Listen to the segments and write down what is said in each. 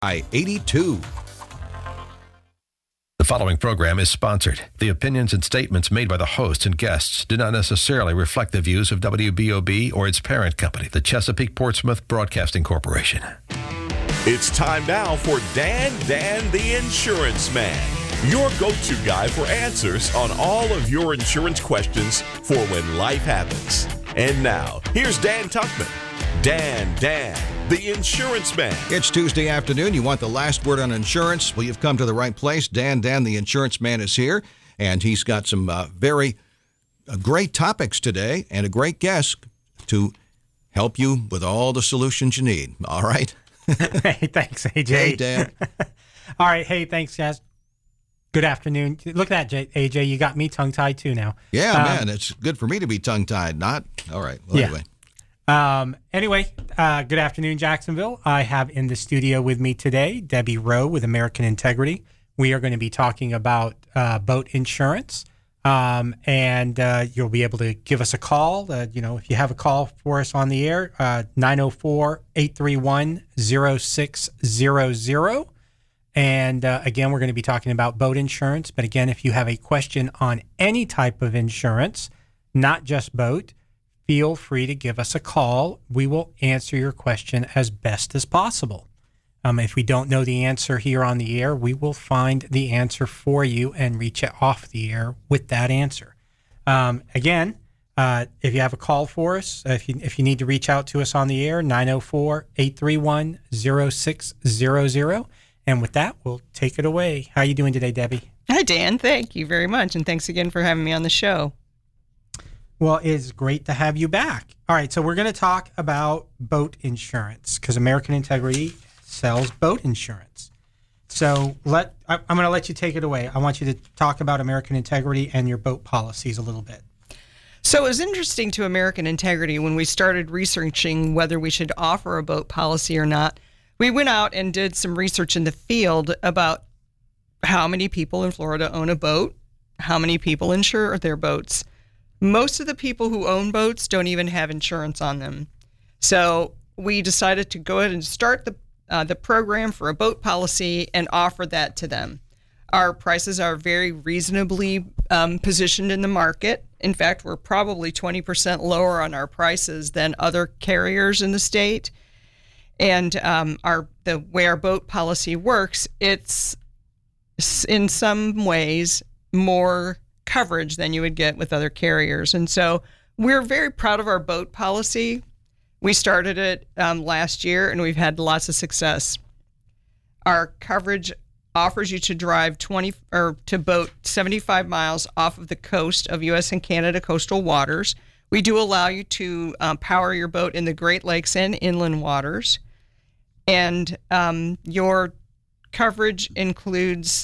I-82. The following program is sponsored. The opinions and statements made by the hosts and guests do not necessarily reflect the views of WBOB or its parent company, the Chesapeake Portsmouth Broadcasting Corporation. It's time now for Dan the Insurance Man, your go-to guy for answers on all of your insurance questions for when life happens. And now, here's Dan Tuckman. Dan, the Insurance Man. It's Tuesday afternoon. You want the last word on insurance? Well, you've come to the right place. Dan, the Insurance Man is here, and he's got some very great topics today and a great guest to help you with all the solutions you need. All right? Hey, thanks, AJ. Hey, Dan. All right. Hey, thanks, guys. Good afternoon. Look at that, AJ. You got me tongue-tied, too, now. Yeah, man. It's good for me to be tongue-tied, not? All right. Well, yeah. Anyway, good afternoon, Jacksonville. I have in the studio with me today Debbie Rowe with American Integrity. We are going to be talking about boat insurance, and you'll be able to give us a call. If you have a call for us on the air, 904-831-0600. And again, we're going to be talking about boat insurance. But again, if you have a question on any type of insurance, not just boat, feel free to give us a call. We will answer your question as best as possible. If we don't know the answer here on the air, we will find the answer for you and reach it off the air with that answer. Again, if you have a call for us, if you need to reach out to us on the air, 904-831-0600. And with that, we'll take it away. How are you doing today, Debbie? Hi, Dan. Thank you very much. And thanks again for having me on the show. Well, it's great to have you back. All right, so we're going to talk about boat insurance because American Integrity sells boat insurance. So I'm going to let you take it away. I want you to talk about American Integrity and your boat policies a little bit. So it was interesting to American Integrity when we started researching whether we should offer a boat policy or not. We went out and did some research in the field about how many people in Florida own a boat, how many people insure their boats. Most of the people who own boats don't even have insurance on them. So we decided to go ahead and start the program for a boat policy and offer that to them. Our prices are very reasonably positioned in the market. In fact, we're probably 20% lower on our prices than other carriers in the state. And the way our boat policy works, it's in some ways more coverage than you would get with other carriers. And so we're very proud of our boat policy. We started it last year, and we've had lots of success. Our coverage offers you to drive to boat 75 miles off of the coast of U.S. and Canada coastal waters. We do allow you to power your boat in the Great Lakes and inland waters. And your coverage includes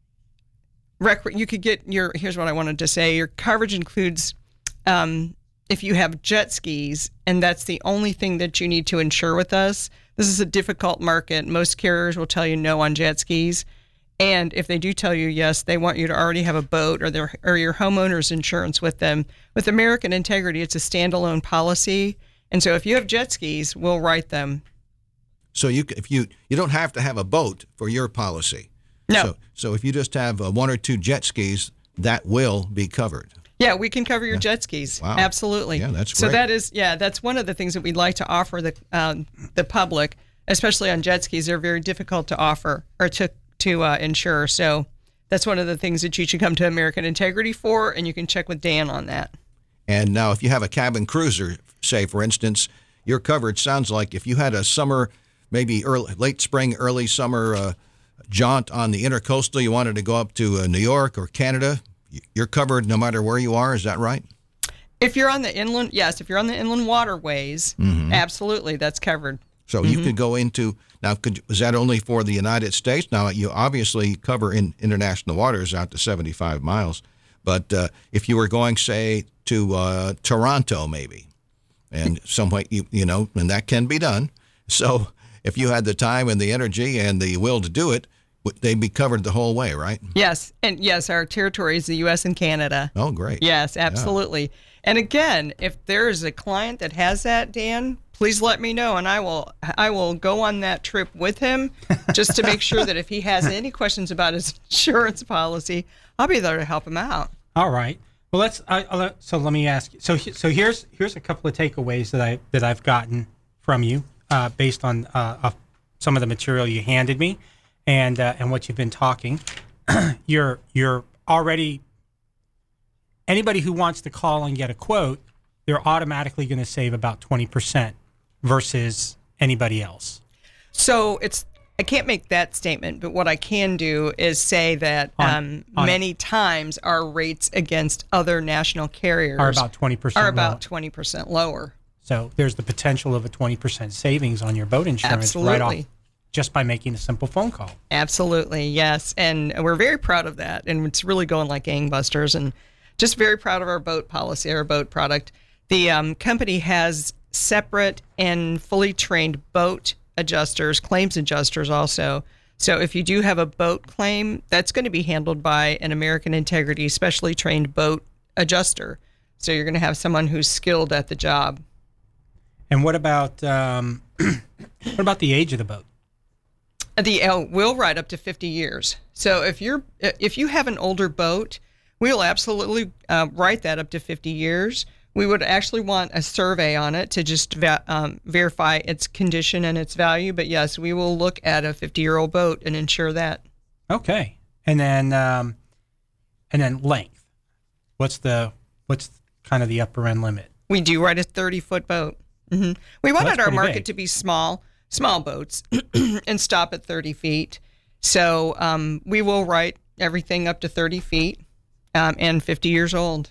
here's what I wanted to say. Your coverage includes if you have jet skis, and that's the only thing that you need to insure with us. This is a difficult market. Most carriers will tell you no on jet skis. And if they do tell you yes, they want you to already have a boat or your homeowner's insurance with them. With American Integrity, it's a standalone policy. And so if you have jet skis, we'll write them. So you don't have to have a boat for your policy. No. So if you just have one or two jet skis, that will be covered. Yeah, we can cover your jet skis. Wow. Absolutely. Yeah, that's great. So that's one of the things that we'd like to offer the public, especially on jet skis. They're very difficult to offer or to insure. So that's one of the things that you should come to American Integrity for, and you can check with Dan on that. And now if you have a cabin cruiser, say, for instance, your coverage sounds like if you had a summer, maybe late spring, early summer jaunt on the intercoastal, you wanted to go up to New York or Canada, you're covered no matter where you are. Is that right? If you're on the inland, yes. If you're on the inland waterways, absolutely, that's covered. So you could go into, now, was that only for the United States? Now, you obviously cover in international waters out to 75 miles. But if you were going, say, to Toronto, maybe, and some way, and that can be done. So if you had the time and the energy and the will to do it, Would they be covered the whole way, right? Yes. And yes, our territory is the U.S. and Canada. Oh, great. Yes, absolutely. And again, if there is a client that has that, Dan, please let me know, and I will go on that trip with him just to make sure that if he has any questions about his insurance policy, I'll be there to help him out. All right. Well, so let me ask you. So here's a couple of takeaways that I've gotten from you based on some of the material you handed me and what you've been talking. You're already, anybody who wants to call and get a quote, they're automatically going to save about 20% versus anybody else. So I can't make that statement, but what I can do is say that many times our rates against other national carriers are about 20% lower. So there's the potential of a 20% savings on your boat insurance Absolutely. right off just by making a simple phone call. Absolutely, yes. And we're very proud of that. And it's really going like gangbusters, and just very proud of our boat policy, our boat product. The company has separate and fully trained boat adjusters, claims adjusters also. So if you do have a boat claim, that's going to be handled by an American Integrity specially trained boat adjuster. So you're going to have someone who's skilled at the job. And what about the age of the boat? We'll ride up to 50 years. So if you have an older boat, we'll absolutely write that up to 50 years. We would actually want a survey on it to just verify its condition and its value. But yes, we will look at a 50-year-old boat and insure that. Okay, and then length. What's kind of the upper end limit? We do write a 30-foot boat. Mm-hmm. We wanted our market big to be small boats and stop at 30 feet. So we will write everything up to 30 feet and 50 years old.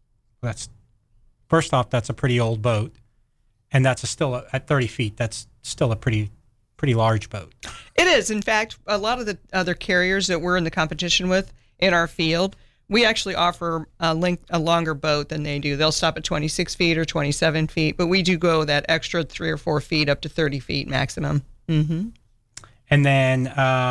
First off, that's a pretty old boat, and that's at 30 feet. That's still a pretty large boat. It is. In fact, a lot of the other carriers that we're in the competition with in our field, we actually offer a longer boat than they do. They'll stop at 26 feet or 27 feet, but we do go that extra 3 or 4 feet up to 30 feet maximum. Mm-hmm. And then,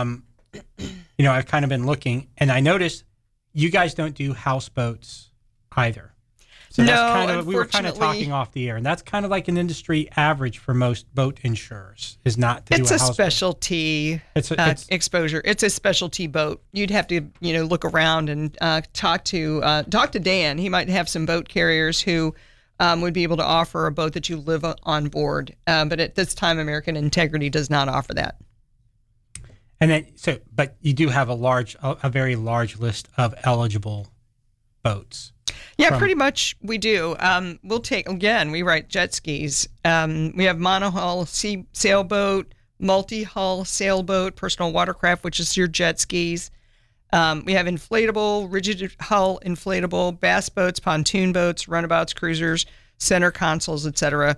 I've kind of been looking, and I noticed you guys don't do houseboats either. So we were kind of talking off the air, and that's kind of like an industry average for most boat insurers is not to do a houseboat. It's a specialty exposure. It's a specialty boat. You'd have to, look around and talk to Dan. He might have some boat carriers who would be able to offer a boat that you live on board. But at this time, American Integrity does not offer that. And then, but you do have a very large list of eligible boats. Yeah, pretty much we do. We write jet skis. We have monohull sailboat, multi-hull sailboat, personal watercraft, which is your jet skis. We have inflatable, rigid hull inflatable, bass boats, pontoon boats, runabouts, cruisers, center consoles, etc.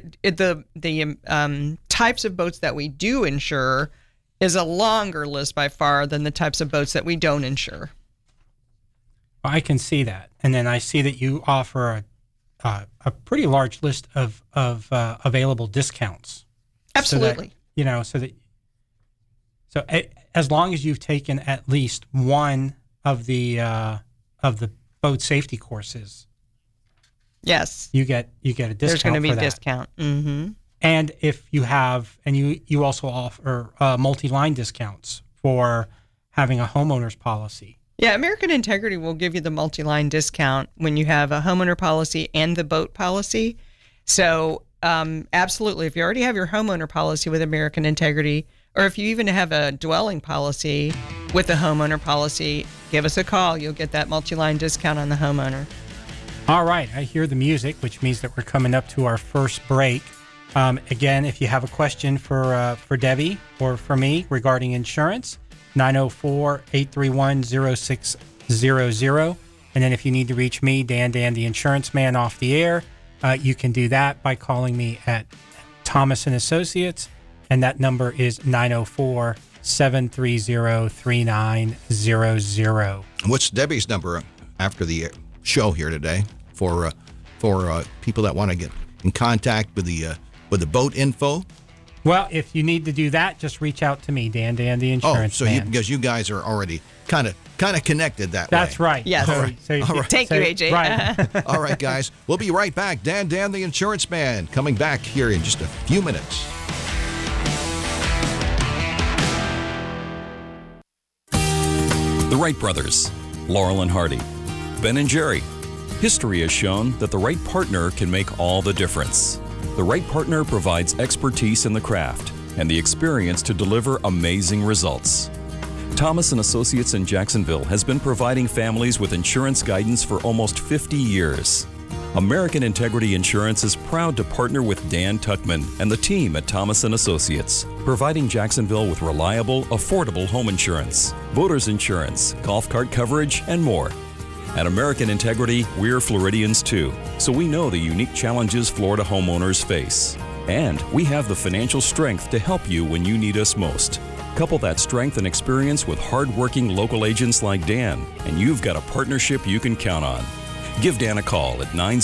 The types of boats that we do insure is a longer list by far than the types of boats that we don't insure. I can see that, and then I see that you offer a pretty large list of available discounts. Absolutely. So as long as you've taken at least one of the boat safety courses, yes, you get a discount. There's going to be a discount. Mm-hmm. And if you have, and you also offer multi-line discounts for having a homeowner's policy. Yeah, American Integrity will give you the multi-line discount when you have a homeowner policy and the boat policy. So absolutely, if you already have your homeowner policy with American Integrity, or if you even have a dwelling policy with the homeowner policy, give us a call. You'll get that multi-line discount on the homeowner. All right, I hear the music, which means that we're coming up to our first break. Again, if you have a question for Debbie or for me regarding insurance, 904-831-0600. And then if you need to reach me, Dan the Insurance Man, off the air, you can do that by calling me at Thomas & Associates, and that number is 904-730-3900. What's Debbie's number after the show here today for people that want to get in contact with the boat info? Well, if you need to do that, just reach out to me, Dan the Insurance Man. Because you guys are already kind of connected that way. That's right. Yes. All right. Thank you, AJ. Right. All right, guys. We'll be right back. Dan the Insurance Man coming back here in just a few minutes. The Wright brothers, Laurel and Hardy, Ben and Jerry. History has shown that the right partner can make all the difference. The right partner provides expertise in the craft and the experience to deliver amazing results. Thomas & Associates in Jacksonville has been providing families with insurance guidance for almost 50 years. American Integrity Insurance is proud to partner with Dan Tuckman and the team at Thomas & Associates, providing Jacksonville with reliable, affordable home insurance, boaters insurance, golf cart coverage, and more. At American Integrity, we're Floridians too, so we know the unique challenges Florida homeowners face. And we have the financial strength to help you when you need us most. Couple that strength and experience with hard-working local agents like Dan, and you've got a partnership you can count on. Give Dan a call at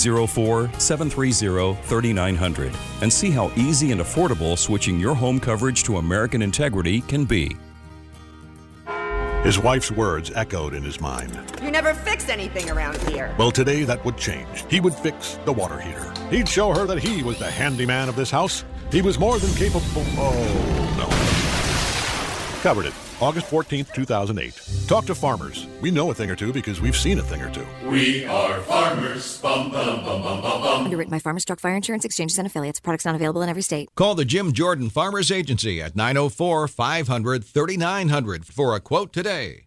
904-730-3900 and see how easy and affordable switching your home coverage to American Integrity can be. His wife's words echoed in his mind. You never fix anything around here. Well, today that would change. He would fix the water heater. He'd show her that he was the handyman of this house. He was more than capable. Oh, no. Covered it. August 14th, 2008. Talk to farmers. We know a thing or two because we've seen a thing or two. We are farmers. Bum, bum, bum, bum, bum, bum. Underwritten by Farmers Truck Fire Insurance Exchanges and Affiliates. Products not available in every state. Call the Jim Jordan Farmers Agency at 904-500-3900 for a quote today.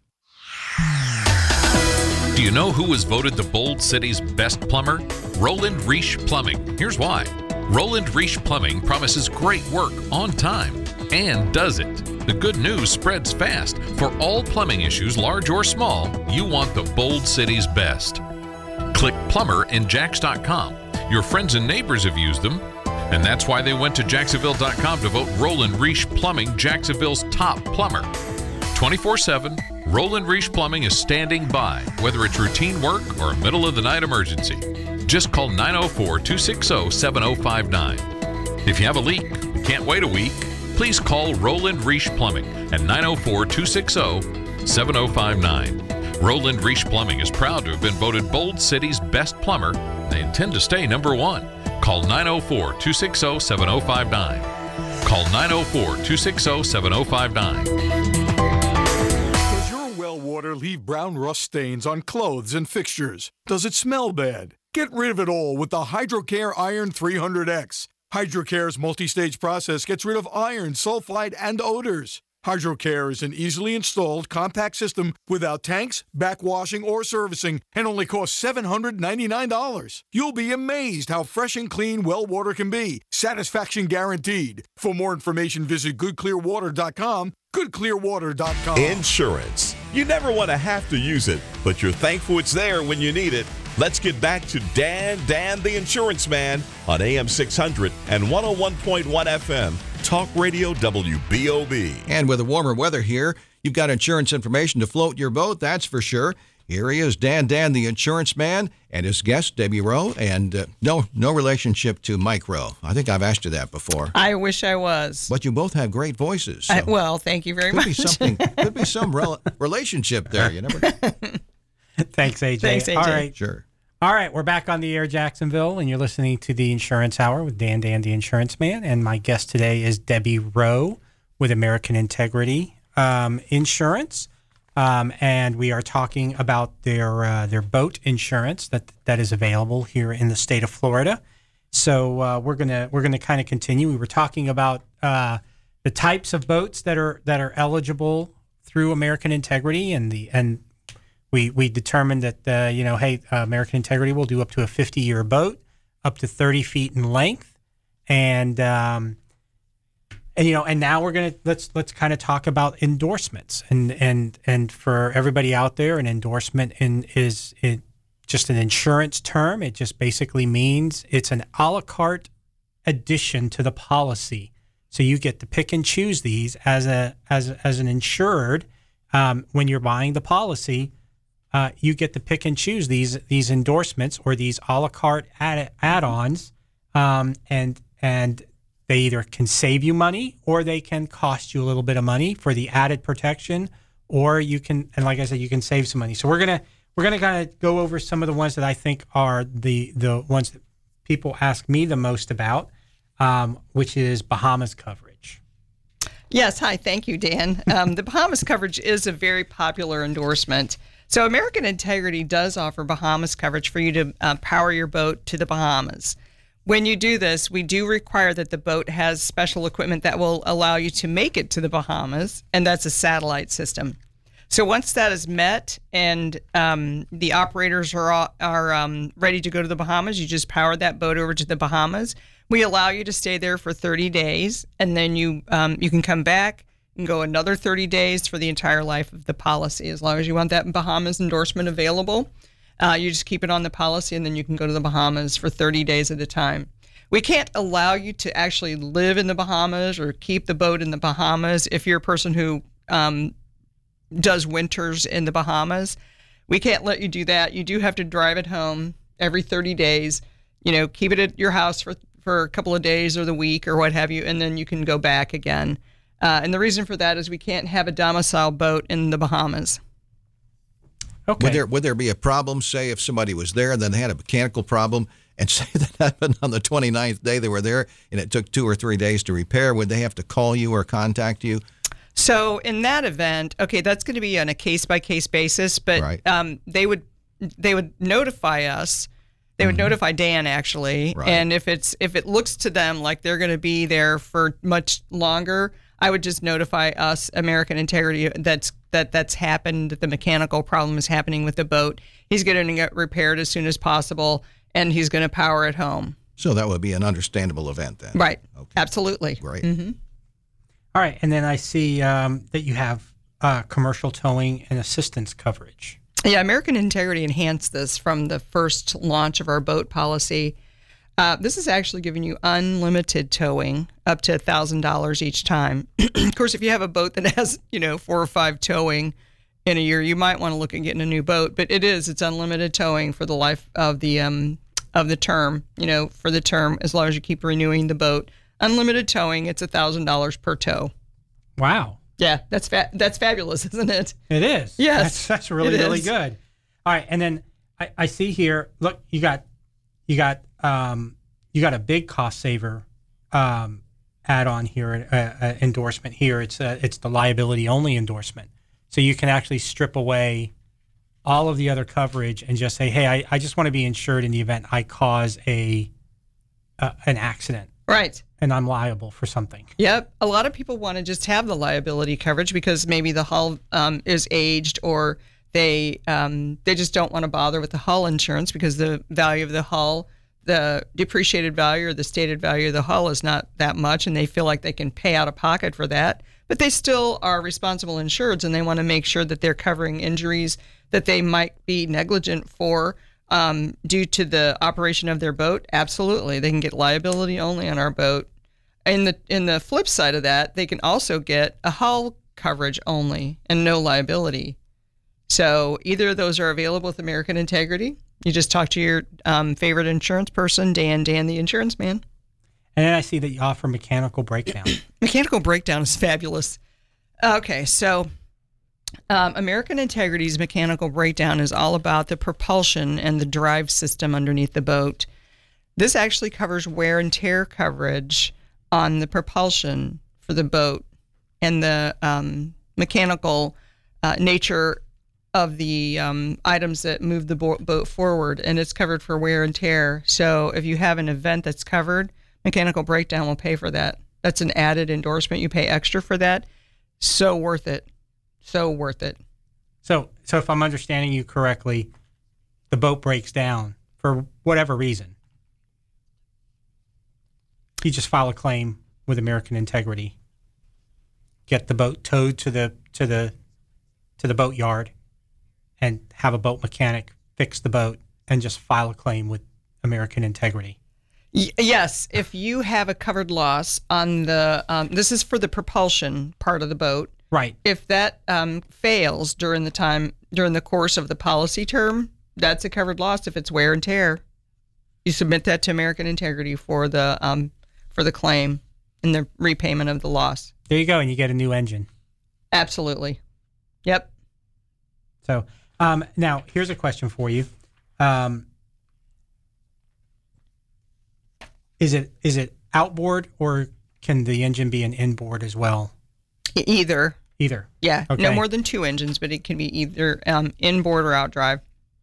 Do you know who was voted the Bold City's best plumber? Roland Reish Plumbing. Here's why. Roland Reish Plumbing promises great work on time and does it. The good news spreads fast. For all plumbing issues, large or small, you want the Bold City's best. Click plumber in Jax.com. Your friends and neighbors have used them, and that's why they went to Jacksonville.com to vote Roland Reish Plumbing Jacksonville's top plumber. 24/7, Roland Reish Plumbing is standing by, whether it's routine work or a middle-of-the-night emergency. Just call 904-260-7059. If you have a leak and can't wait a week, please call Roland Reish Plumbing at 904-260-7059. Roland Reish Plumbing is proud to have been voted Bold City's best plumber. They intend to stay number one. Call 904-260-7059. Call 904-260-7059. Does your well water leave brown rust stains on clothes and fixtures? Does it smell bad? Get rid of it all with the HydroCare Iron 300X. HydroCare's multi-stage process gets rid of iron, sulfide, and odors. HydroCare is an easily installed compact system without tanks, backwashing, or servicing, and only costs $799. You'll be amazed how fresh and clean well water can be. Satisfaction guaranteed. For more information, visit goodclearwater.com. goodclearwater.com. Insurance. You never want to have to use it, but you're thankful it's there when you need it. Let's get back to Dan the Insurance Man on AM 600 and 101.1 FM. Talk Radio WBOB. And with the warmer weather here, you've got insurance information to float your boat, that's for sure. Here he is, Dan the Insurance Man, and his guest, Debbie Rowe, and no relationship to Mike Rowe. I think I've asked you that before. I wish I was. But you both have great voices. So Well, thank you very much. Could be some relationship there. You never know. Thanks, AJ. Thanks, AJ. All right. Sure. All right, we're back on the air, Jacksonville, and you're listening to the Insurance Hour with Dan the Insurance Man. And my guest today is Debbie Rowe with American Integrity Insurance. And we are talking about their boat insurance that is available here in the state of Florida. So we're gonna kind of continue. We were talking about the types of boats that are eligible through American Integrity, and we determined that American Integrity will do up to a 50-year boat, up to 30 feet in length, and now we're gonna let's kind of talk about endorsements, and for everybody out there, an endorsement is just an insurance term. It just basically means it's an a la carte addition to the policy, so you get to pick and choose these as an insured when you're buying the policy. You get to pick and choose these endorsements or these a la carte add-ons, and They either can save you money or they can cost you a little bit of money for the added protection, or you can, and like I said, you can save some money. So we're gonna kind of go over some of the ones that I think are the ones that people ask me the most about, which is Bahamas coverage. Yes. Hi. Thank you, Dan. The Bahamas coverage is a very popular endorsement. So American Integrity does offer Bahamas coverage for you to power your boat to the Bahamas. When you do this, we do require that the boat has special equipment that will allow you to make it to the Bahamas, and that's a satellite system. So once that is met and the operators are ready to go to the Bahamas, you just power that boat over to the Bahamas. We allow you to stay there for 30 days, and then you can come back and go another 30 days for the entire life of the policy. As long as you want that Bahamas endorsement available, you just keep it on the policy, and then you can go to the Bahamas for 30 days at a time. We can't allow you to actually live in the Bahamas or keep the boat in the Bahamas if you're a person who does winters in the Bahamas. We can't let you do that. You do have to drive it home every 30 days, keep it at your house for a couple of days or the week or what have you, and then you can go back again. And the reason for that is we can't have a domicile boat in the Bahamas. Okay. Would there be a problem, say, if somebody was there and then they had a mechanical problem, and say that happened on the 29th day they were there and it took 2 or 3 days to repair? Would they have to call you or contact you? So in that event, okay, that's going to be on a case-by-case basis, but right. They would notify us. They would notify Dan, actually, right. And if it looks to them like they're going to be there for much longer, I would just notify us, American Integrity, that's happened. The mechanical problem is happening with the boat. He's going to get repaired as soon as possible, and he's going to power it home. So that would be an understandable event then. Right. Okay. Absolutely. Great. Mm-hmm. All right, and then I see that you have commercial towing and assistance coverage. Yeah, American Integrity enhanced this from the first launch of our boat policy. This is actually giving you unlimited towing up to $1,000 each time. Of course, if you have a boat that has 4 or 5 towing in a year, you might want to look at getting a new boat. But it's unlimited towing for the life of the term. For the term, as long as you keep renewing the boat. Unlimited towing, it's $1,000 per tow. Wow. Yeah, that's fabulous, isn't it? It is. Yes, that's really good. All right, and then I see here. Look, you got a big cost saver add-on here, endorsement here. It's the liability only endorsement, so you can actually strip away all of the other coverage and just say, hey, I just want to be insured in the event I cause an accident. Right. And I'm liable for something. Yep. A lot of people want to just have the liability coverage because maybe the hull is aged, or they just don't want to bother with the hull insurance because the value of the hull, the depreciated value or the stated value of the hull is not that much, and they feel like they can pay out of pocket for that. But they still are responsible insureds, and they want to make sure that they're covering injuries that they might be negligent for due to the operation of their boat. Absolutely, they can get liability only on our boat. In the flip side of that, they can also get a hull coverage only and no liability. So either of those are available with American Integrity. You just talk to your favorite insurance person, Dan the insurance man. And then I see that you offer mechanical breakdown. Mechanical breakdown is fabulous. Okay, so American Integrity's mechanical breakdown is all about the propulsion and the drive system underneath the boat. This actually covers wear and tear coverage on the propulsion for the boat and the mechanical nature of the items that move the boat forward, and it's covered for wear and tear. So if you have an event that's covered, mechanical breakdown will pay for that. That's an added endorsement. You pay extra for that. So worth it. So worth it. So if I'm understanding you correctly, the boat breaks down for whatever reason. You just file a claim with American Integrity, get the boat towed to the boat yard, and have a boat mechanic fix the boat, and just file a claim with American Integrity. Yes, if you have a covered loss on the this is for the propulsion part of the boat. Right. If that fails during the course of the policy term, that's a covered loss. If it's wear and tear, you submit that to American Integrity for the claim. in the repayment of the loss. There you go, and you get a new engine. Absolutely. Yep. So now here's a question for you. Is it outboard, or can the engine be an inboard as well? Either. Yeah. Okay. No more than 2 engines, but it can be either inboard or outdrive.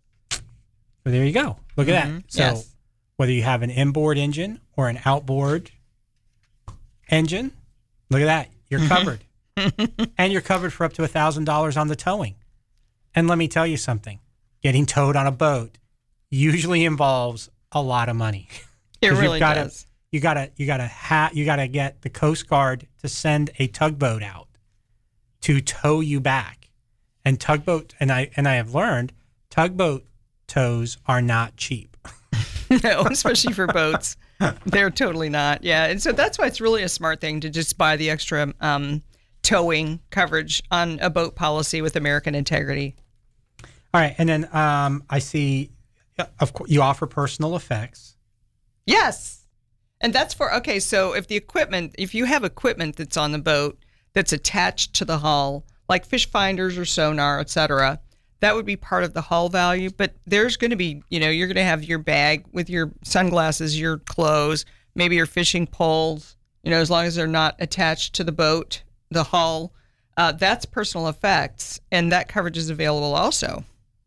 So there you go. Look at that. So yes. Whether you have an inboard engine or an outboard engine, look at that. You're covered. And you're covered for up to $1,000 on the towing. And let me tell you something. Getting towed on a boat usually involves a lot of money. It really does. You gotta get the Coast Guard to send a tugboat out to tow you back. And tugboat, and I have learned, tugboat tows are not cheap. No, especially for boats. They're totally not. Yeah. And so that's why it's really a smart thing to just buy the extra towing coverage on a boat policy with American Integrity. All right. And then I see, of course, you offer personal effects. Yes. And that's so if you have equipment that's on the boat that's attached to the hull, like fish finders or sonar, et cetera, that would be part of the hull value. But there's going to be, you're going to have your bag with your sunglasses, your clothes, maybe your fishing poles, as long as they're not attached to the boat, the hull. That's personal effects, and that coverage is available also.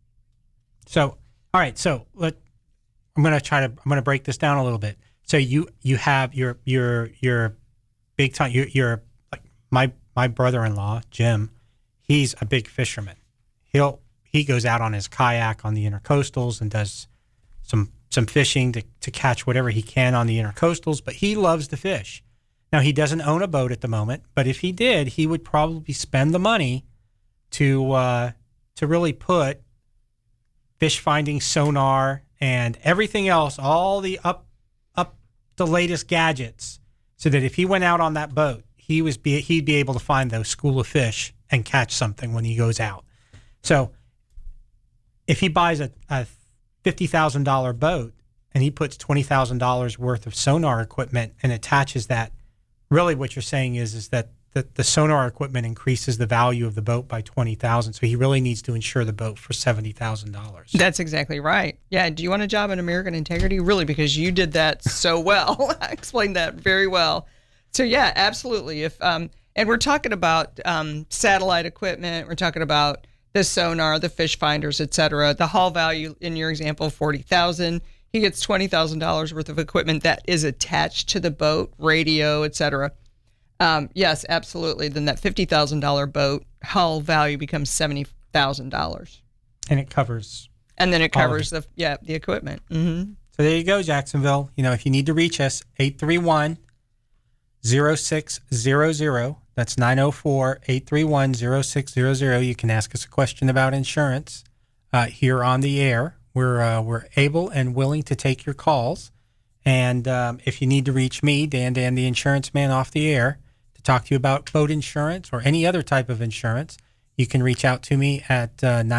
So, all right. So I'm going to break this down a little bit. So you have your big time. You're like my brother-in-law, Jim. He's a big fisherman. He goes out on his kayak on the intercoastals and does some fishing to catch whatever he can on the intercoastals, but he loves to fish. Now, he doesn't own a boat at the moment, but if he did, he would probably spend the money to really put fish finding sonar and everything else, all the up the latest gadgets, so that if he went out on that boat, he'd be able to find those school of fish and catch something when he goes out. So if he buys a $50,000 boat and he puts $20,000 worth of sonar equipment and attaches that, really what you're saying is that the sonar equipment increases the value of the boat by $20,000. So he really needs to insure the boat for $70,000. That's exactly right. Yeah. Do you want a job in American Integrity? Really, because you did that so well. I explained that very well. So yeah, absolutely. And we're talking about satellite equipment. We're talking about the sonar, the fish finders, et cetera. The hull value in your example, $40,000. He gets $20,000 worth of equipment that is attached to the boat, radio, et cetera. Yes, absolutely. Then that $50,000 boat hull value becomes $70,000. And it covers. And then it covers the equipment. Mm-hmm. So there you go, Jacksonville. If you need to reach us, 831-0600. That's 904-831-0600. You can ask us a question about insurance here on the air. We're able and willing to take your calls. And if you need to reach me, Dan the Insurance Man, off the air to talk to you about boat insurance or any other type of insurance, you can reach out to me at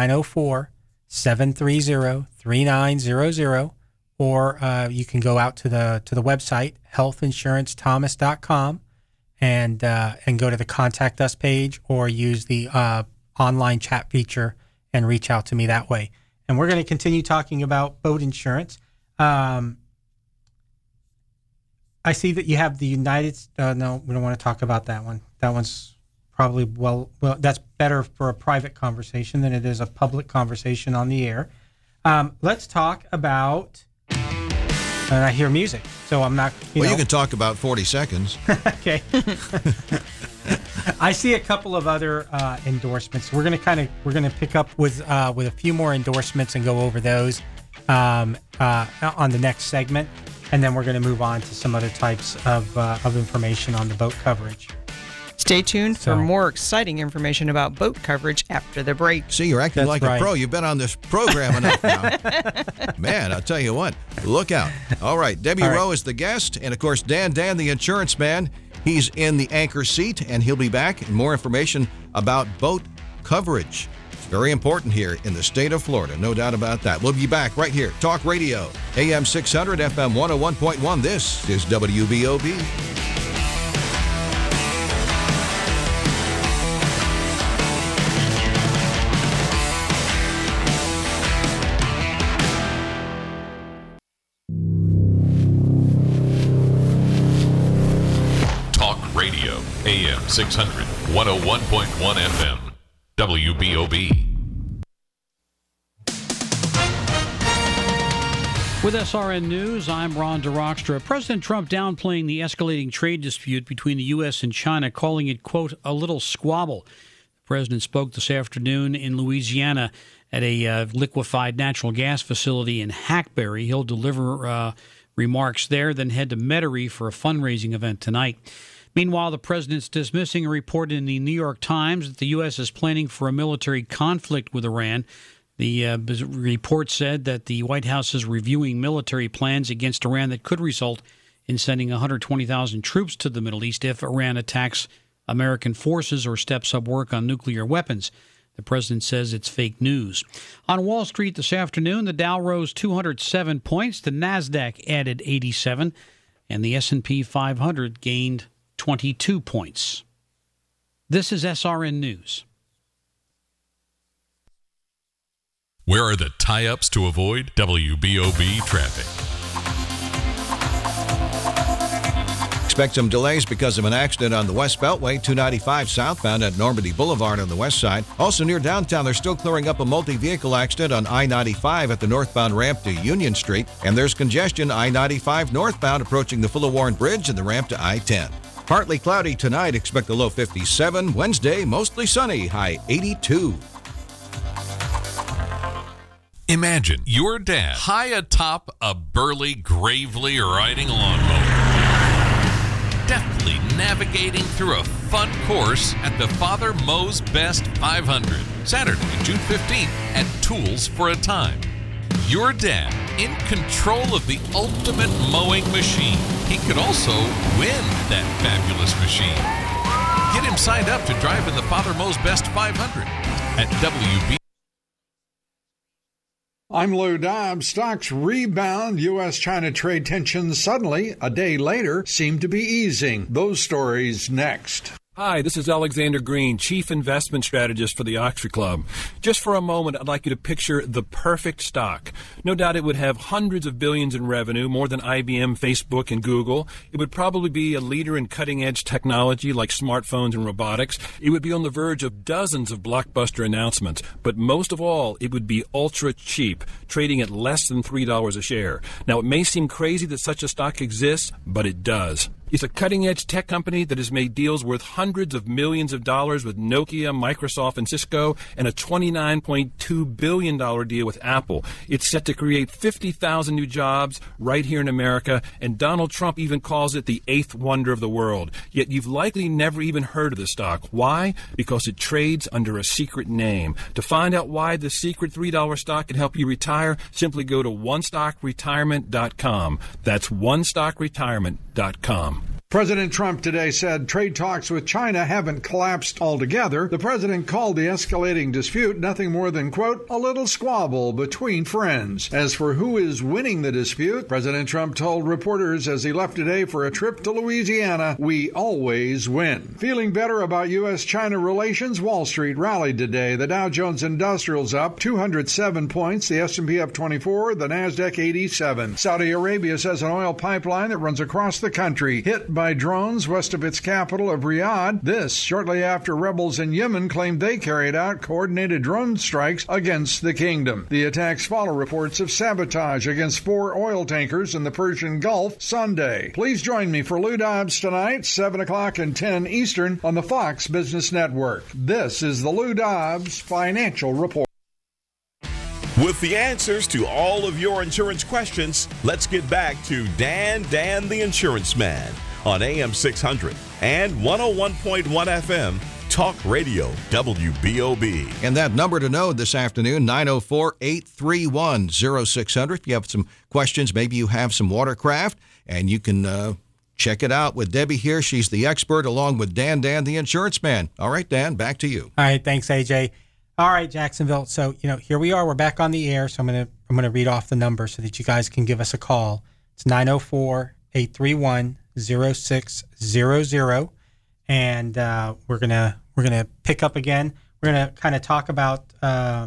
904-730-3900, or you can go out to the website healthinsurancethomas.com and go to the Contact Us page, or use the online chat feature and reach out to me that way. And we're going to continue talking about boat insurance. I see that you have the United. No, we don't want to talk about that one. That one's probably well. That's better for a private conversation than it is a public conversation on the air. Let's talk about. And I hear music, so I'm not. You can talk about 40 seconds. Okay. I see a couple of other endorsements. We're gonna pick up with a few more endorsements and go over those on the next segment, and then we're going to move on to some other types of information on the boat coverage. Stay tuned for more exciting information about boat coverage after the break. See, you're acting like a pro. You've been on this program enough now. Man, I'll tell you what. Look out. All right. Debbie Rowe is the guest. And, of course, Dan the Insurance Man. He's in the anchor seat, and he'll be back. And more information about boat coverage. It's very important here in the state of Florida. No doubt about that. We'll be back right here. Talk Radio, AM 600, FM 101.1. This is WBOB. 600 101.1 FM. WBOB. With SRN News, I'm Ron DeRockstra. President Trump downplaying the escalating trade dispute between the U.S. and China, calling it, quote, a little squabble. The president spoke this afternoon in Louisiana at a liquefied natural gas facility in Hackberry. He'll deliver remarks there, then head to Metairie for a fundraising event tonight. Meanwhile, the president's dismissing a report in the New York Times that the U.S. is planning for a military conflict with Iran. The report said that the White House is reviewing military plans against Iran that could result in sending 120,000 troops to the Middle East if Iran attacks American forces or steps up work on nuclear weapons. The president says it's fake news. On Wall Street this afternoon, the Dow rose 207 points, the Nasdaq added 87, and the S&P 500 gained 22 points. This is SRN News. Where are the tie-ups to avoid WBOB traffic? Expect some delays because of an accident on the West Beltway, 295 southbound at Normandy Boulevard on the west side. Also near downtown, they're still clearing up a multi-vehicle accident on I-95 at the northbound ramp to Union Street. And there's congestion I-95 northbound approaching the Fuller Warren Bridge and the ramp to I-10. Partly cloudy tonight, expect a low 57. Wednesday, mostly sunny, high 82. Imagine your dad high atop a burly, gravely riding lawnmower, deftly navigating through a fun course at the Father Moe's Best 500, Saturday, June 15th at Tools for a Time. Your dad in control of the ultimate mowing machine. He could also win that fabulous machine. Get him signed up to drive in the Father Moe's Best 500 at WB. I'm Lou Dobbs. Stocks rebound. U.S.-China trade tensions suddenly, a day later, seem to be easing. Those stories next. Hi, this is Alexander Green, Chief Investment Strategist for the Oxford Club. Just for a moment, I'd like you to picture the perfect stock. No doubt it would have hundreds of billions in revenue, more than IBM, Facebook, and Google. It would probably be a leader in cutting-edge technology like smartphones and robotics. It would be on the verge of dozens of blockbuster announcements. But most of all, it would be ultra cheap, trading at less than $3 a share. Now, it may seem crazy that such a stock exists, but it does. It's a cutting-edge tech company that has made deals worth hundreds of millions of dollars with Nokia, Microsoft, and Cisco, and a $29.2 billion deal with Apple. It's set to create 50,000 new jobs right here in America, and Donald Trump even calls it the eighth wonder of the world. Yet you've likely never even heard of the stock. Why? Because it trades under a secret name. To find out why the secret $3 stock can help you retire, simply go to OneStockRetirement.com. That's OneStockRetirement.com. President Trump today said trade talks with China haven't collapsed altogether. The president called the escalating dispute nothing more than, quote, a little squabble between friends. As for who is winning the dispute, President Trump told reporters as he left today for a trip to Louisiana, we always win. Feeling better about U.S.-China relations, Wall Street rallied today. The Dow Jones Industrial's up 207 points, the S&P up 24, the Nasdaq 87. Saudi Arabia says an oil pipeline that runs across the country hit by drones west of its capital of Riyadh. This shortly after rebels in Yemen claimed they carried out coordinated drone strikes against the kingdom. The attacks follow reports of sabotage against 4 oil tankers in the Persian Gulf Sunday. Please join me for Lou Dobbs tonight, 7 o'clock and 10 Eastern on the Fox Business Network. This is the Lou Dobbs Financial Report. With the answers to all of your insurance questions, let's get back to Dan the Insurance Man on AM 600 and 101.1 FM Talk Radio WBOB. And that number to know this afternoon, 904-831-0600. If you have some questions, maybe you have some watercraft, and you can check it out with Debbie here. She's the expert, along with Dan the Insurance Man. All right, Dan, back to you. All right, thanks, AJ. All right, Jacksonville. So, here we are. We're back on the air. So I'm gonna read off the number so that you guys can give us a call. It's 904-831-0600, and we're gonna pick up again. We're gonna kind of talk about a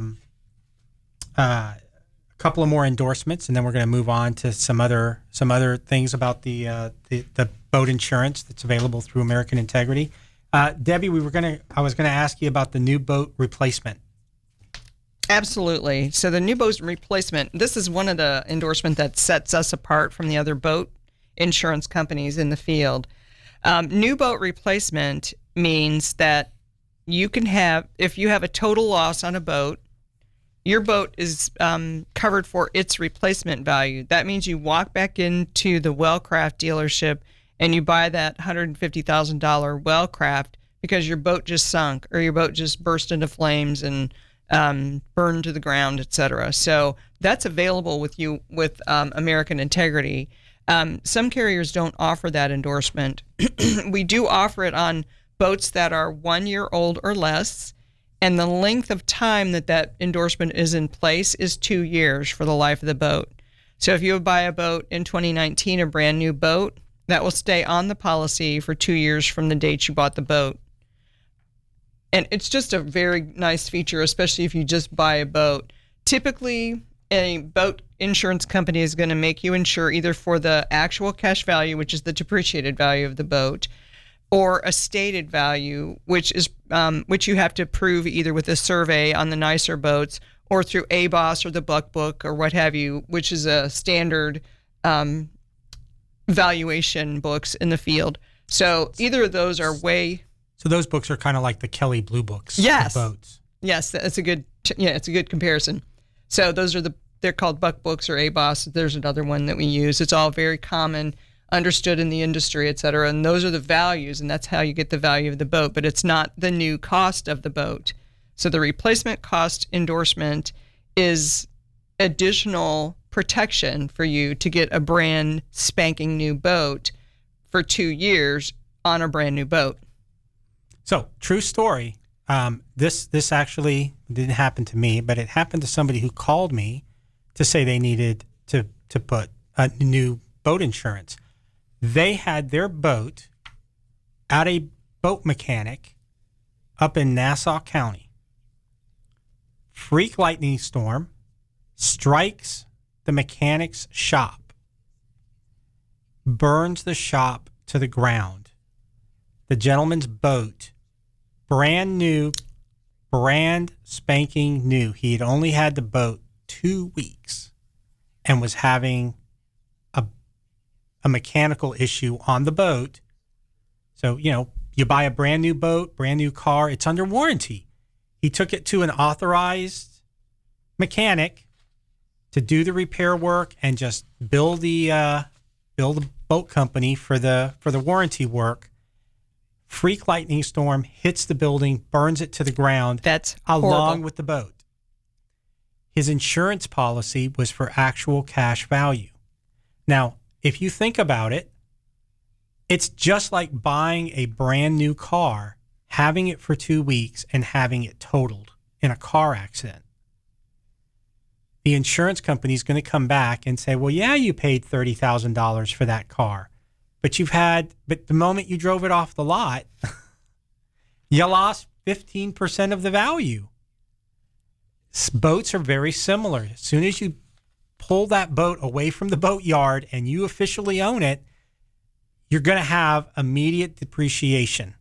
couple of more endorsements, and then we're gonna move on to some other things about the boat insurance that's available through American Integrity. Debbie, I was gonna ask you about the new boat replacement. Absolutely. So the new boat replacement, this is one of the endorsements that sets us apart from the other boat insurance companies in the field. New boat replacement means that you can have, if you have a total loss on a boat, your boat is covered for its replacement value. That means you walk back into the Wellcraft dealership and you buy that $150,000 Wellcraft because your boat just sunk or your boat just burst into flames and burned to the ground, etc. So that's available with American Integrity. Some carriers don't offer that endorsement. We do offer it on boats that are 1 year old or less, and the length of time that endorsement is in place is 2 years for the life of the boat. So if you buy a boat in 2019, a brand new boat, that will stay on the policy for 2 years from the date you bought the boat. And it's just a very nice feature, especially if you just buy a boat. Typically, a boat insurance company is going to make you insure either for the actual cash value, which is the depreciated value of the boat, or a stated value, which you have to prove either with a survey on the nicer boats or through ABOS or the Buck Book or what have you, which is a standard valuation books in the field. So either of those are So those books are kind of like the Kelley Blue Books yes. of boats. Yes, it's a good comparison. So those are they're called Buck Books or ABOS. There's another one that we use. It's all very common, understood in the industry, et cetera. And those are the values, and that's how you get the value of the boat. But it's not the new cost of the boat. So the replacement cost endorsement is additional protection for you to get a brand spanking new boat for 2 years on a brand new boat. So, true story. This actually didn't happen to me, but it happened to somebody who called me to say they needed to put a new boat insurance. They had their boat at a boat mechanic up in Nassau County. Freak lightning storm strikes the mechanic's shop, burns the shop to the ground. The gentleman's boat, brand new, brand spanking new. He had only had the boat 2 weeks and was having a mechanical issue on the boat. So, you buy a brand new boat, brand new car, it's under warranty. He took it to an authorized mechanic to do the repair work and just bill the boat company for the warranty work. Freak lightning storm hits the building, burns it to the ground. That's along horrible. with the boat. His insurance policy was for actual cash value. Now, if you think about it, it's just like buying a brand new car, having it for 2 weeks, and having it totaled in a car accident. The insurance company is going to come back and say, well, yeah, you paid $30,000 for that car. But the moment you drove it off the lot, you lost 15% of the value. Boats are very similar. As soon as you pull that boat away from the boat yard and you officially own it, you're going to have immediate depreciation.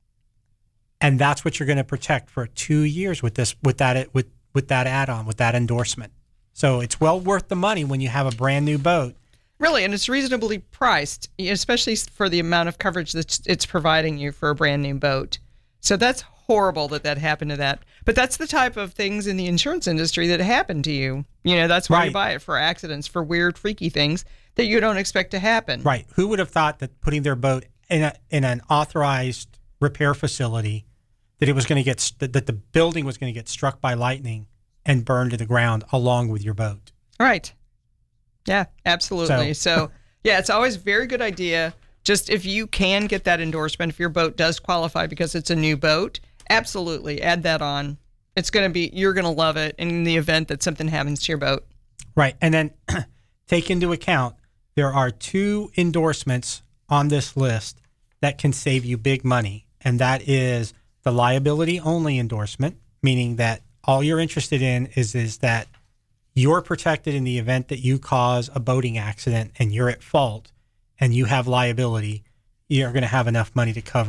And that's what you're going to protect for 2 years with that add-on, with that endorsement. So it's well worth the money when you have a brand new boat. Really, and it's reasonably priced, especially for the amount of coverage that it's providing you for a brand new boat. So that's horrible that happened to that. But that's the type of things in the insurance industry that happen to you. That's why you buy it, for accidents, for weird, freaky things that you don't expect to happen. Right. Who would have thought that putting their boat in an authorized repair facility, that the building was going to get struck by lightning and burned to the ground along with your boat? Right. Yeah, absolutely. So yeah, it's always a very good idea. Just if you can get that endorsement, if your boat does qualify because it's a new boat, absolutely add that on. You're going to love it in the event that something happens to your boat. Right. And then take into account, there are 2 endorsements on this list that can save you big money. And that is the liability only endorsement, meaning that all you're interested in is that you're protected in the event that you cause a boating accident and you're at fault and you have liability. You're going to have enough money to cover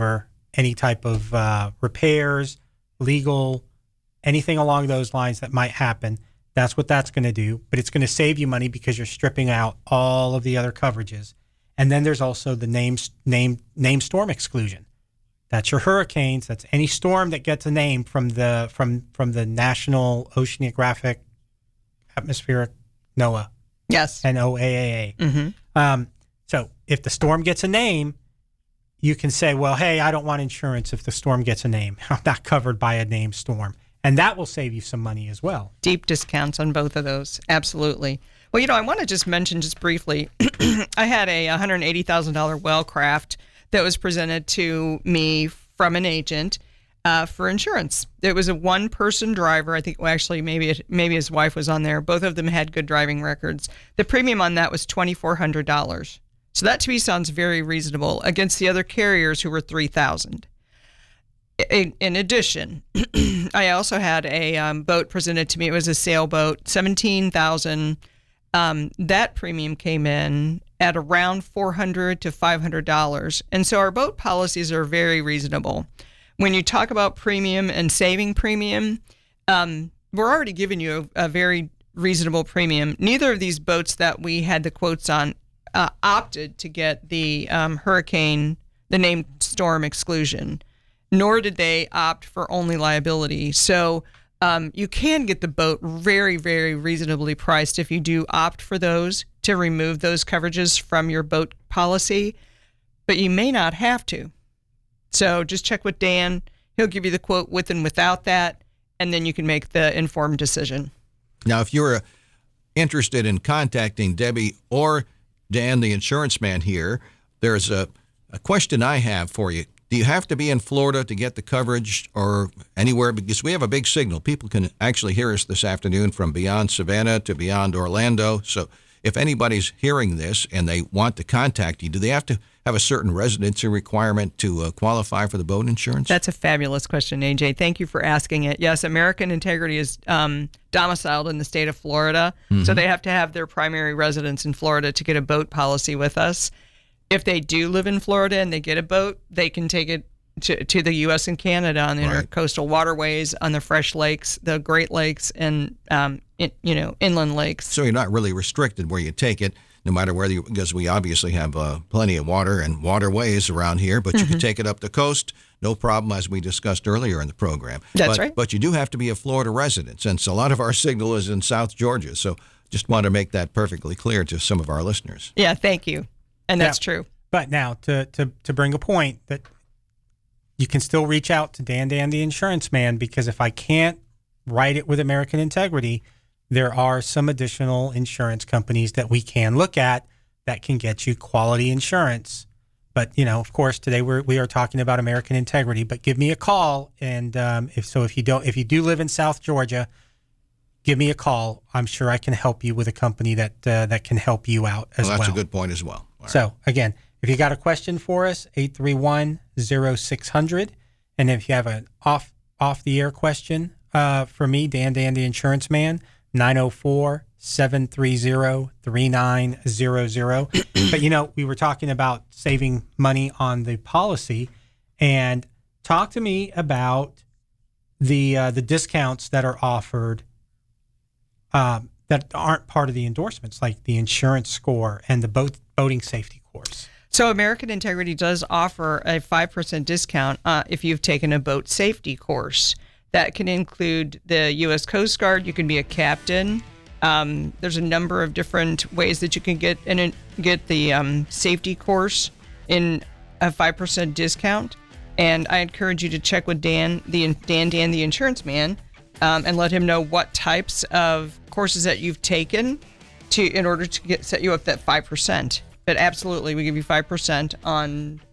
any type of repairs, legal, anything along those lines that might happen. That's what that's going to do. But it's going to save you money because you're stripping out all of the other coverages. And then there's also the name storm exclusion. That's your hurricanes. That's any storm that gets a name from the National Oceanographic Atmospheric NOAA. Yes. NOAA. Mm-hmm. So if the storm gets a name, you can say, well, hey, I don't want insurance if the storm gets a name. I'm not covered by a named storm. And that will save you some money as well. Deep discounts on both of those. Absolutely. Well, I want to just mention just briefly, I had a $180,000 Wellcraft that was presented to me from an agent for insurance. It was a one-person driver. I think, well, actually, maybe his wife was on there. Both of them had good driving records. The premium on that was $2,400. So that to me sounds very reasonable against the other carriers who were $3,000. In addition, I also had a boat presented to me. It was a sailboat, $17,000. That premium came in at around $400 to $500. And so our boat policies are very reasonable. When you talk about premium and saving premium, we're already giving you a very reasonable premium. Neither of these boats that we had the quotes on opted to get the hurricane, the named storm exclusion, nor did they opt for only liability. So you can get the boat very, very reasonably priced if you do opt for those to remove those coverages from your boat policy, but you may not have to. So just check with Dan. He'll give you the quote with and without that, and then you can make the informed decision. Now, if you're interested in contacting Debbie or Dan, the insurance man here, there's a question I have for you. Do you have to be in Florida to get the coverage or anywhere? Because we have a big signal. People can actually hear us this afternoon from beyond Savannah to beyond Orlando. So if anybody's hearing this and they want to contact you, do they have to have a certain residency requirement to qualify for the boat insurance? That's a fabulous question, AJ. Thank you for asking it. Yes, American Integrity is domiciled in the state of Florida, so they have to have their primary residence in Florida to get a boat policy with us. If they do live in Florida and they get a boat, they can take it to the U.S. and Canada on the intercoastal waterways, on the fresh lakes, the Great Lakes, and inland lakes. So you're not really restricted where you take it, no matter where because we obviously have plenty of water and waterways around here, but you can take it up the coast, no problem, as we discussed earlier in the program. That's right. But you do have to be a Florida resident, since a lot of our signal is in South Georgia. So just want to make that perfectly clear to some of our listeners. Yeah, thank you. And that's true. But now, to bring a point, that you can still reach out to Dan the insurance man, because if I can't write it with American Integrity, there are some additional insurance companies that we can look at that can get you quality insurance. But, of course, today we are talking about American Integrity. But give me a call, and if you do live in South Georgia, give me a call. I'm sure I can help you with a company that can help you out as well. That's a good point as well. All so, again, if you got a question for us, 831-0600. And if you have an off-the-air question for me, Dan the Insurance Man, 904-730-3900. But, we were talking about saving money on the policy. And talk to me about the discounts that are offered that aren't part of the endorsements, like the insurance score and the boating safety course. So American Integrity does offer a 5% discount if you've taken a boat safety course. That can include the U.S. Coast Guard. You can be a captain. There's a number of different ways that you can get the safety course in a 5% discount. And I encourage you to check with Dan the insurance man, and let him know what types of courses that you've taken in order to set you up that 5%. But absolutely, we give you 5% on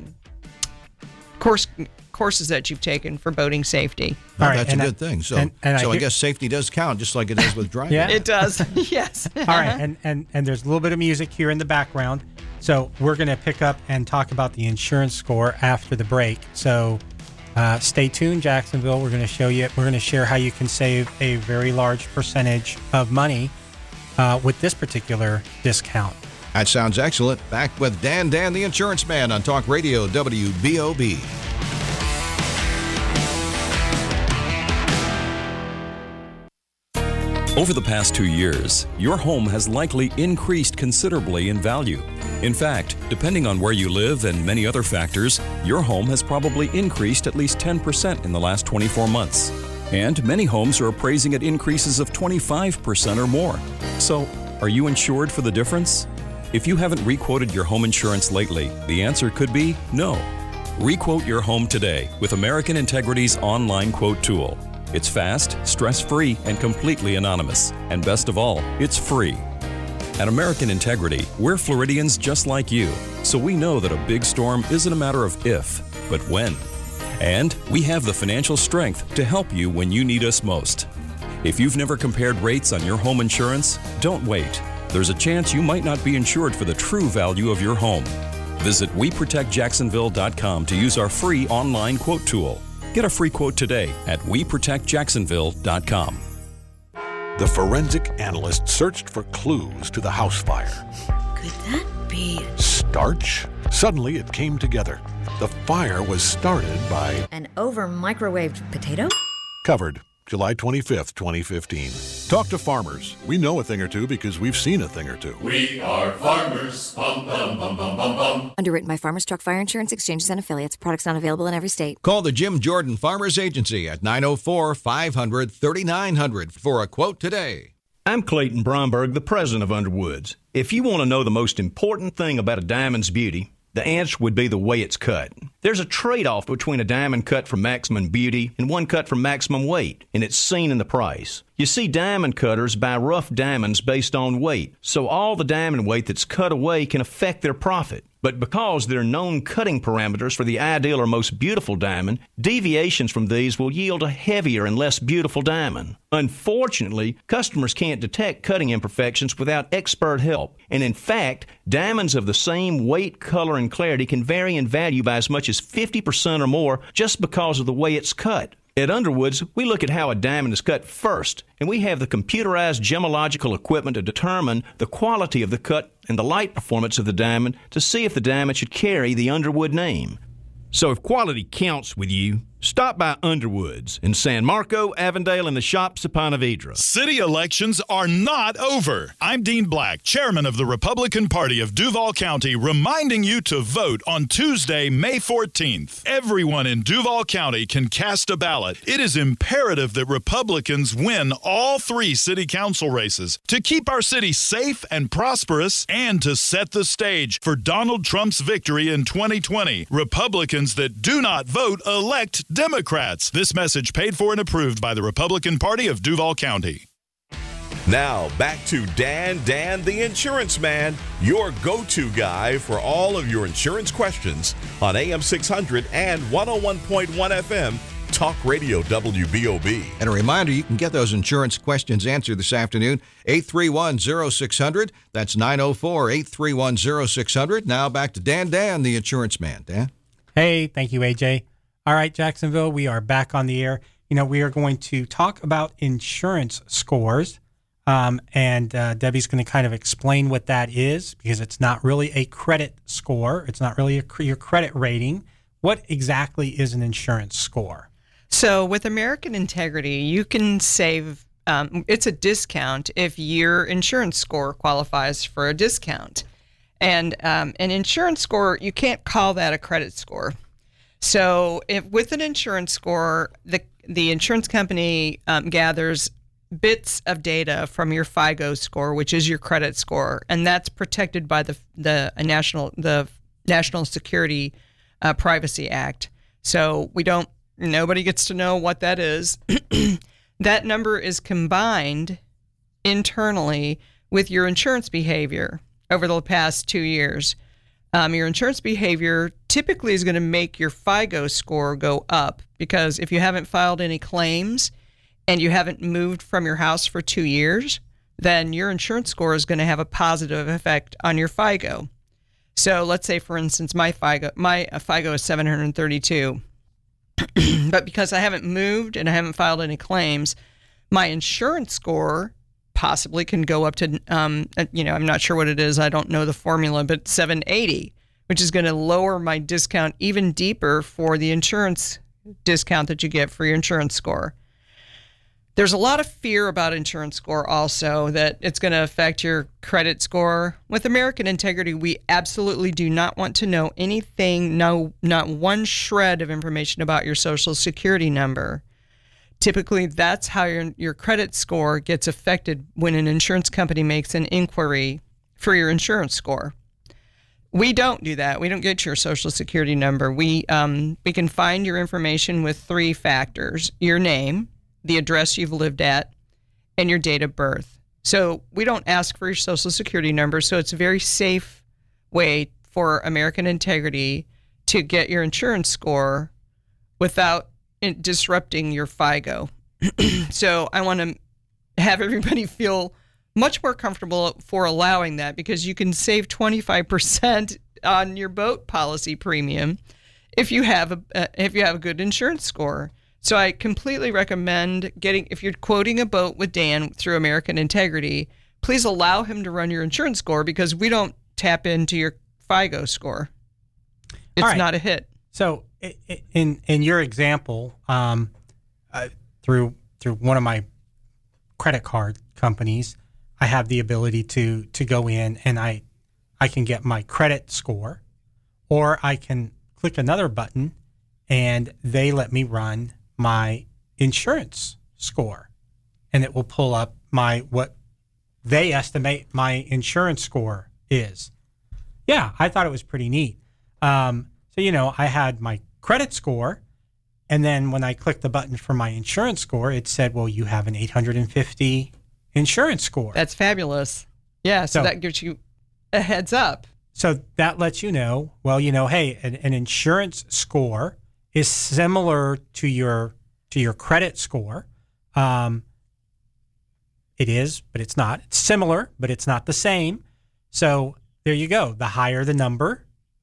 courses that you've taken for boating safety. Well, that's a good thing. So, I guess safety does count, just like it does with driving. Yeah, it does. Yes. All right, and there's a little bit of music here in the background. So we're going to pick up and talk about the insurance score after the break. So stay tuned, Jacksonville. We're going to share how you can save a very large percentage of money with this particular discount. That sounds excellent. Back with Dan the Insurance Man on Talk Radio WBOB. Over the past 2 years, your home has likely increased considerably in value. In fact, depending on where you live and many other factors, your home has probably increased at least 10% in the last 24 months. And many homes are appraising at increases of 25% or more. So, are you insured for the difference? If you haven't requoted your home insurance lately, the answer could be no. Requote your home today with American Integrity's online quote tool. It's fast, stress-free, and completely anonymous. And best of all, it's free. At American Integrity, we're Floridians just like you, so we know that a big storm isn't a matter of if, but when. And we have the financial strength to help you when you need us most. If you've never compared rates on your home insurance, don't wait. There's a chance you might not be insured for the true value of your home. Visit WeProtectJacksonville.com to use our free online quote tool. Get a free quote today at WeProtectJacksonville.com. The forensic analyst searched for clues to the house fire. Could that be starch? Suddenly it came together. The fire was started by an over-microwaved potato? Covered July 25th, 2015. Talk to farmers. We know a thing or two because we've seen a thing or two. We are farmers. Bum, bum, bum, bum, bum, bum. Underwritten by Farmers Truck Fire Insurance Exchanges and Affiliates. Products not available in every state. Call the Jim Jordan Farmers Agency at 904-500-3900 for a quote today. I'm Clayton Bromberg, the president of Underwoods. If you want to know the most important thing about a diamond's beauty, the answer would be the way it's cut. There's a trade-off between a diamond cut for maximum beauty and one cut for maximum weight, and it's seen in the price. You see, diamond cutters buy rough diamonds based on weight, so all the diamond weight that's cut away can affect their profit. But because there are known cutting parameters for the ideal or most beautiful diamond, deviations from these will yield a heavier and less beautiful diamond. Unfortunately, customers can't detect cutting imperfections without expert help. And in fact, diamonds of the same weight, color, and clarity can vary in value by as much as 50% or more just because of the way it's cut. At Underwoods, we look at how a diamond is cut first, and we have the computerized gemological equipment to determine the quality of the cut and the light performance of the diamond to see if the diamond should carry the Underwood name. So if quality counts with you, stop by Underwoods in San Marco, Avondale, and the Shops of Ponte Vedra. City elections are not over. I'm Dean Black, chairman of the Republican Party of Duval County, reminding you to vote on Tuesday, May 14th. Everyone in Duval County can cast a ballot. It is imperative that Republicans win all 3 city council races to keep our city safe and prosperous and to set the stage for Donald Trump's victory in 2020. Republicans that do not vote elect Democrats. This message paid for and approved by the Republican Party of Duval County. Now, back to Dan the Insurance Man, your go-to guy for all of your insurance questions on AM 600 and 101.1 FM, Talk Radio WBOB. And a reminder, you can get those insurance questions answered this afternoon, 831-0600. That's 904-831-0600. Now back to Dan the Insurance Man. Dan? Hey, thank you, AJ. All right, Jacksonville, we are back on the air. We are going to talk about insurance scores, and Debbie's going to kind of explain what that is because it's not really a credit score. It's not really your credit rating. What exactly is an insurance score? So with American Integrity, you can save, it's a discount if your insurance score qualifies for a discount. And an insurance score, you can't call that a credit score. So if with an insurance score, the insurance company gathers bits of data from your FICO score, which is your credit score, and that's protected by the National Security Privacy Act. So nobody gets to know what that is. That number is combined internally with your insurance behavior over the past 2 years. Your insurance behavior typically is going to make your FICO score go up because if you haven't filed any claims and you haven't moved from your house for 2 years, then your insurance score is going to have a positive effect on your FICO. So let's say, for instance, my FICO is 732, but because I haven't moved and I haven't filed any claims, my insurance score possibly can go up to, I'm not sure what it is. I don't know the formula, but 780, which is going to lower my discount even deeper for the insurance discount that you get for your insurance score. There's a lot of fear about insurance score also, that it's going to affect your credit score. With American Integrity, we absolutely do not want to know anything, no, not one shred of information about your Social Security number. Typically, that's how your credit score gets affected when an insurance company makes an inquiry for your insurance score. We don't do that. We don't get your Social Security number. We can find your information with 3 factors: your name, the address you've lived at, and your date of birth. So we don't ask for your Social Security number, so it's a very safe way for American Integrity to get your insurance score without disrupting your FIGO. So I want to have everybody feel much more comfortable for allowing that, because you can save 25% on your boat policy premium if you have a good insurance score. So I completely recommend if you're quoting a boat with Dan through American Integrity, please allow him to run your insurance score, because we don't tap into your FIGO score. It's not a hit. So in your example, through one of my credit card companies, I have the ability to go in and I can get my credit score, or I can click another button and they let me run my insurance score, and it will pull up what they estimate my insurance score is. Yeah, I thought it was pretty neat. So, I had my credit score, and then when I clicked the button for my insurance score, it said, well, you have an 850 insurance score. That's fabulous. Yeah, so that gives you a heads up. So that lets you know, well, hey, an insurance score is similar to your credit score. It is, but it's not. It's similar, but it's not the same. So there you go. The higher the number,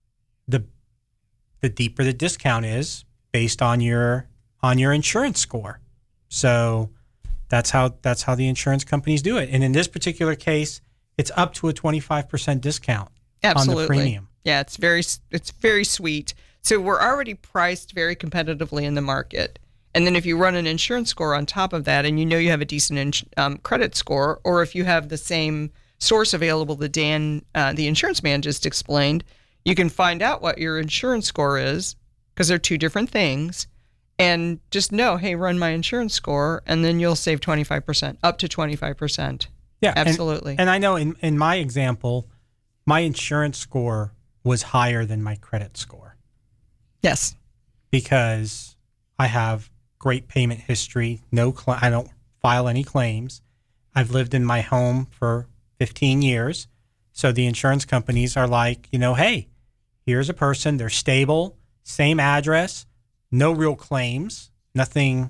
the deeper the discount is based on your insurance score. So that's how the insurance companies do it. And in this particular case, it's up to a 25% discount. Absolutely. On the premium. Yeah, it's very sweet. So we're already priced very competitively in the market. And then if you run an insurance score on top of that, and you have a decent credit score, or if you have the same source available that Dan, the insurance man, just explained, you can find out what your insurance score is, because they're 2 different things, and just know, hey, run my insurance score, and then you'll save 25%, up to 25%. Yeah, absolutely. And I know in my example, my insurance score was higher than my credit score. Yes. Because I have great payment history. I don't file any claims. I've lived in my home for 15 years. So the insurance companies are like, hey, here's a person. They're stable, same address, no real claims, nothing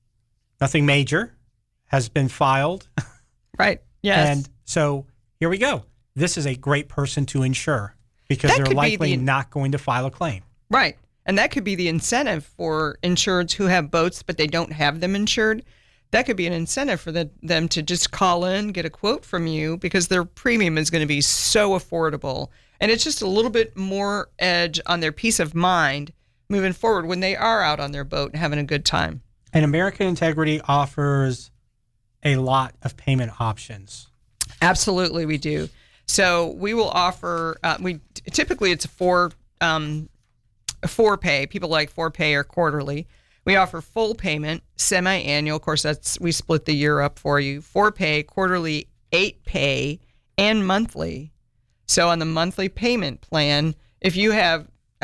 major has been filed. Right. Yes. And so here we go. This is a great person to insure, because they're likely not going to file a claim. Right. And that could be the incentive for insureds who have boats, but they don't have them insured. That could be an incentive for them to just call in, get a quote from you, because their premium is going to be so affordable. And it's just a little bit more edge on their peace of mind moving forward when they are out on their boat and having a good time. And American Integrity offers a lot of payment options. Absolutely, we do. So we will offer, typically it's a 4-pay. People like 4-pay or quarterly. We offer full payment, semi-annual. Of course, we split the year up for you. 4-pay, quarterly, 8-pay, and monthly. So on the monthly payment plan, if you have, a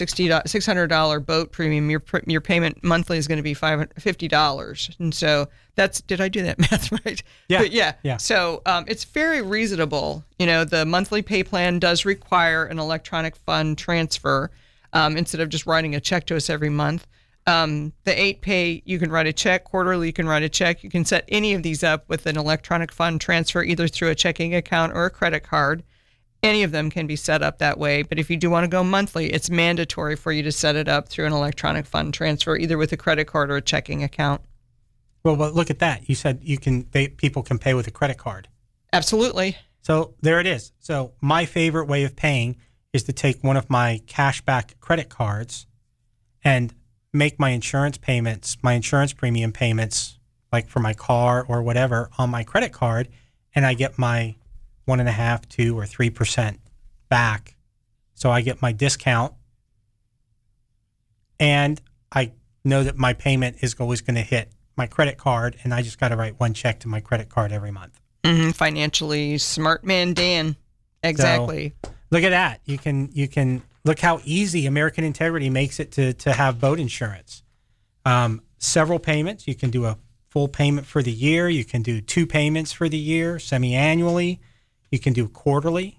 $600 boat premium, your payment monthly is going to be $50. And so did I do that math right? Yeah. But yeah. So it's very reasonable. The monthly pay plan does require an electronic fund transfer instead of just writing a check to us every month. The 8-pay, you can write a check. Quarterly, you can write a check. You can set any of these up with an electronic fund transfer, either through a checking account or a credit card. Any of them can be set up that way. But if you do want to go monthly, it's mandatory for you to set it up through an electronic fund transfer, either with a credit card or a checking account. Well, but look at that. You said people can pay with a credit card. Absolutely. So there it is. So my favorite way of paying is to take one of my cashback credit cards and make my insurance premium payments like for my car or whatever, on my credit card, and I get my 1.5%, 2%, or 3% back. So I get my discount, and I know that my payment is always going to hit my credit card, and I just got to write one check to my credit card every month. Financially smart man, Dan. Exactly. So, look at that. You can look how easy American Integrity makes it to have boat insurance. Several payments. You can do a full payment for the year. You can do 2 payments for the year, semi-annually. You can do quarterly.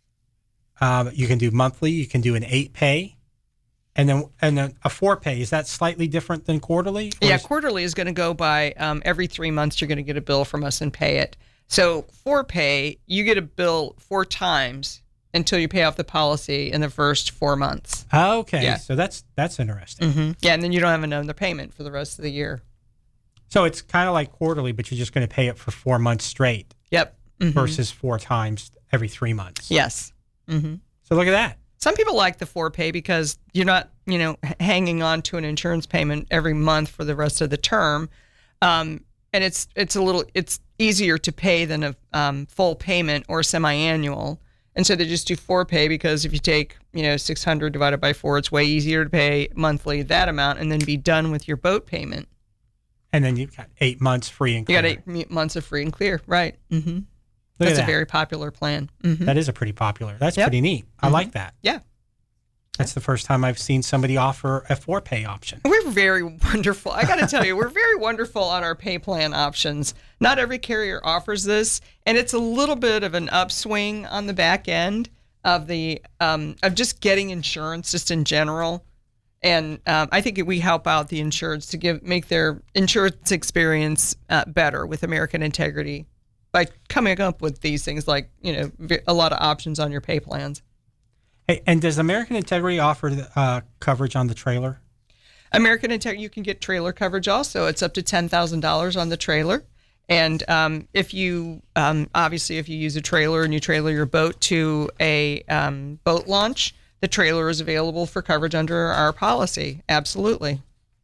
You can do monthly. You can do an 8-pay. And then a 4-pay. Is that slightly different than quarterly? Yeah, quarterly is going to go by every 3 months you're going to get a bill from us and pay it. So 4-pay, you get a bill 4 times until you pay off the policy in the first 4 months. Okay, yeah. So that's interesting. Yeah, and then you don't have another payment for the rest of the year. So it's kind of like quarterly, but you're just going to pay it for 4 months straight. Yep. Versus 4 times every 3 months. Yes. So look at that. Some people like the 4-pay because you're not, hanging on to an insurance payment every month for the rest of the term, and it's easier to pay than a full payment or semi-annual. And so they just do 4-pay because if you take 600 divided by 4, it's way easier to pay monthly that amount and then be done with your boat payment. And then you've got 8 months free and clear. You got 8 months of free and clear, right? That's a very popular plan. That is a pretty popular. That's pretty neat. I like that. Yeah. That's the first time I've seen somebody offer a 4-pay option. We're very wonderful. I got to tell you, we're very wonderful on our pay plan options. Not every carrier offers this, and it's a little bit of an upswing on the back end of the of just getting insurance, just in general. And I think we help out the insureds to make their insurance experience better with American Integrity by coming up with these things like a lot of options on your pay plans. Hey, and does American Integrity offer coverage on the trailer? American Integrity, you can get trailer coverage also. It's up to $10,000 on the trailer. And if you use a trailer and you trailer your boat to a boat launch, the trailer is available for coverage under our policy. Absolutely.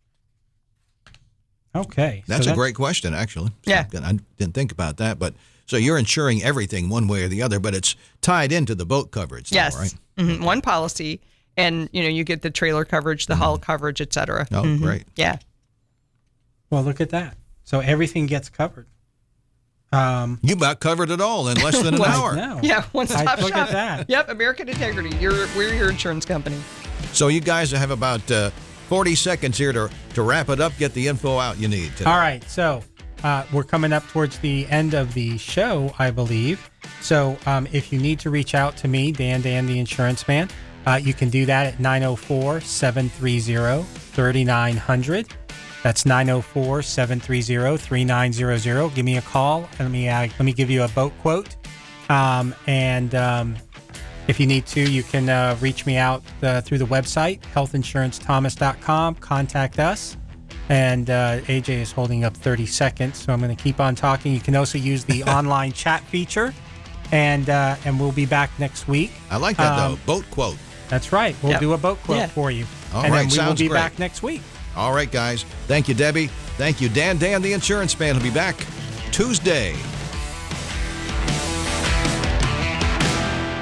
Okay. That's a great question, actually. Yeah. I didn't think about that, but so you're insuring everything one way or the other, but it's tied into the boat coverage, yes. Now, right? One policy, and you get the trailer coverage, the hull coverage, et cetera. Oh, great. Yeah. Well, look at that. So everything gets covered. You about covered it all in less than an hour. No. Yeah, one-stop shop. Look at that. Yep, American Integrity. We're your insurance company. So you guys have about 40 seconds here to wrap it up, get the info out you need today. All right, so we're coming up towards the end of the show, I believe. So if you need to reach out to me, Dan the Insurance Man, you can do that at 904-730-3900. That's 904-730-3900. Give me a call and let me give you a boat quote. If you need to, you can reach me out through the website, healthinsurancethomas.com. Contact us. And AJ is holding up 30 seconds, so I'm going to keep on talking. You can also use the online chat feature, and we'll be back next week. I like that, though. Boat quote. That's right. We'll do a boat quote for you. All and right, then we will sounds be great. back next week. All right, guys. Thank you, Debbie. Thank you, Dan the Insurance Man. He'll be back Tuesday.